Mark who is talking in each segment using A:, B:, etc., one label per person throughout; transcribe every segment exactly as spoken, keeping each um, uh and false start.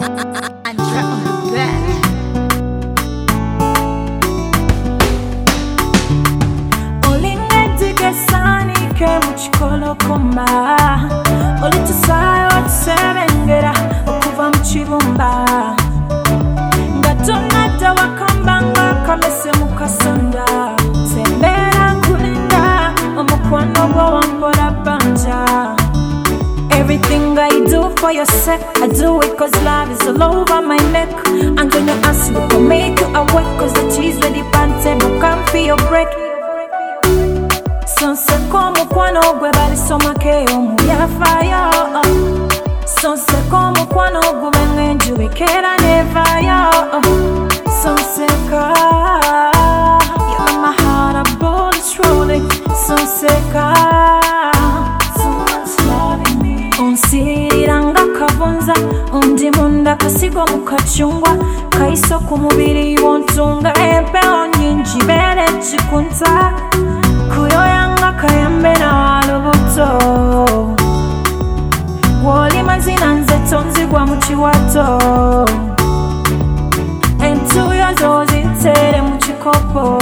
A: Andra on the bed.
B: Olingedige sani ke muchikolo komba Olitusayo atusebengera okuva muchibumba Ngatonata wakambanga kamese mukasonda Sembera kulinda omukwano gwo wampola banja Everything I do for your sake, I do it cause love is all over my neck. And when you ask me to make you awake, cause the cheese ready pante, but can't feel your break. Sonse como kwano gwe bali soma keo muya fire. Sonse como kwano gwe ngenju wekera never yo. Sonse ka, you in my heart a bullets rolling. Sonse ka. Onsiranga kavunza undi munda kasigwa mukachungwa kaiso kumubiri wontunga empeho nyinji bere chikunta kuyoyanga kayambe na walubuto woli mazina nze tonzigwa muchiwato entuyo zozitere muchikopo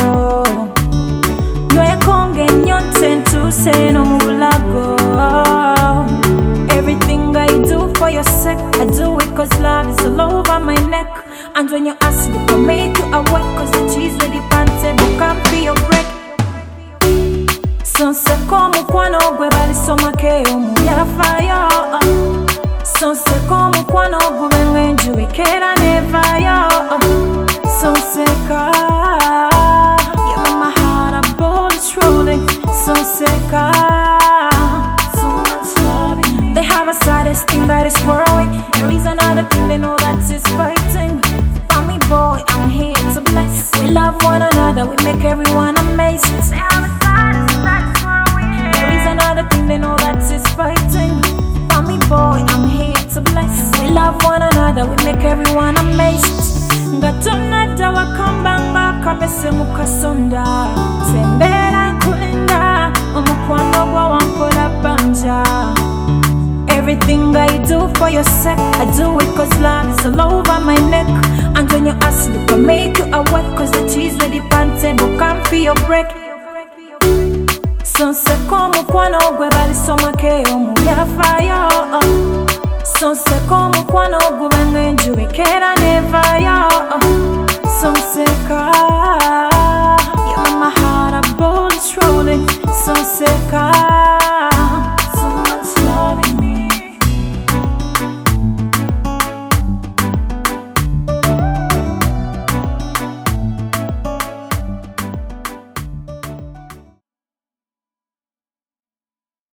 B: nwekonge nyote ntuse no mulago. Everything I do for your sake, I do it cause love is all over my neck. And when you ask me to make you awake, cause the cheese ready pante, but can't feel your break. Sonse como kwano gwe bali soma keo muya fire. Sonse como kwano gwe ngenju wekera never yo. Sonse ka, you in my heart a bullets rolling. Sonse ka. They have a saddest thing that is growing. There is another thing they know that is fighting. Mommy boy, I'm here to bless. We love one another, we make everyone amazing. They have a saddest thing that is growing. There is another thing they know that is fighting. Mommy boy, I'm here to bless. We love one another, we make everyone amazing. Ngatonata wakambanga kamese mukasonda. Sembera kulinda omukwano gwa wampola banja. Everything I do for your sake, I do it cause love is all over my neck. And when you ask me to make you awake, cause the cheese ready pante, but can't feel your break. Sonse como kwano gwe bali soma keo muya fire.